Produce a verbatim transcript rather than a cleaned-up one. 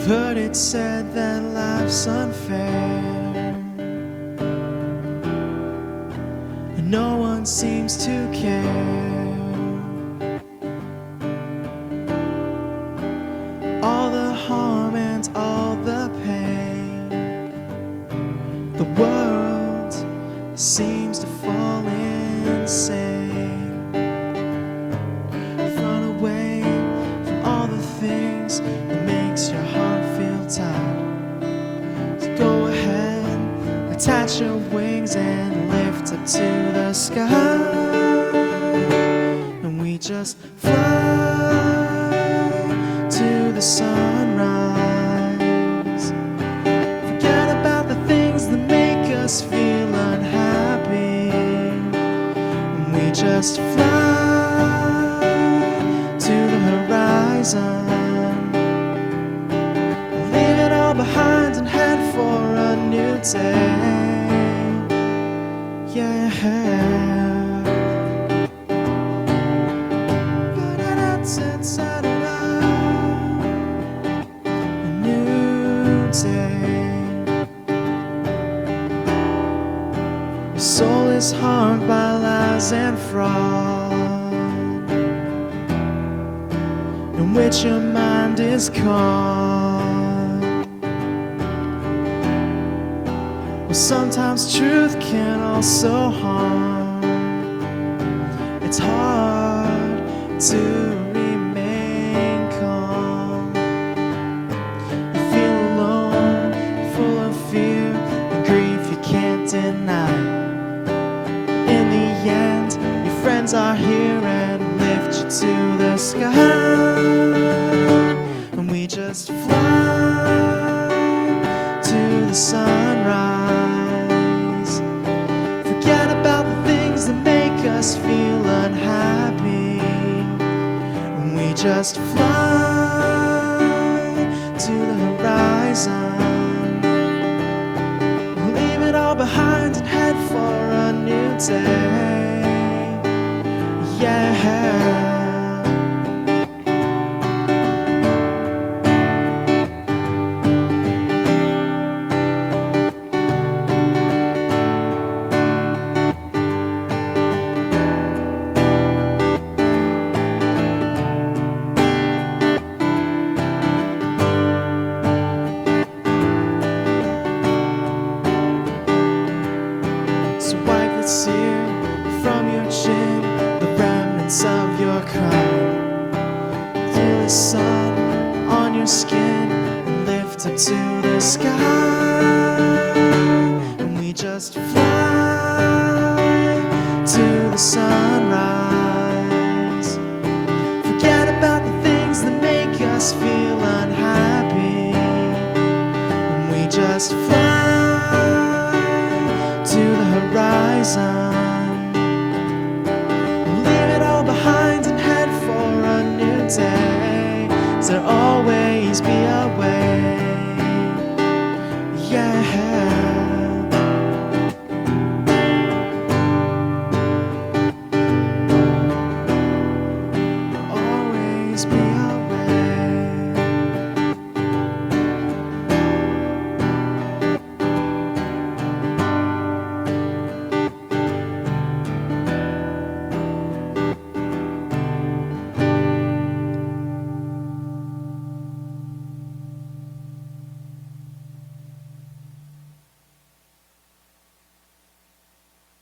Heard it said that life's unfair, and no one seems to care. All the harm and all the pain, the world seems to fall insane. Run away from all the things that makes your heart feel tired. So go ahead, attach your wings and lift up to the sky, and we just fly to the sunrise. Forget about the things that make us feel unhappy, and we just fly to the horizon. Leave it all behind and head for a new day. Yeah. A new day. Your soul is harmed by lies and fraud, in which your mind is caught. Well, sometimes truth can also harm. It's hard to remain calm. You feel alone, full of fear and grief you can't deny. In the end, your friends are here and lift you to the sky, and we just fly to the sunrise. Forget about the things that make us feel unhappy, and we just fly to the horizon. Leave it all behind and head for a new day. Yeah. So wipe the tear from your chin, the remnants of your crime. Feel the sun on your skin and lift up to the sky, and we just fly to the sunrise. Forget about the things that make us feel unhappy, and we just fly to the horizon. Leave it all behind and head for a new day. So there'll always be a way. Yeah. Always be a way.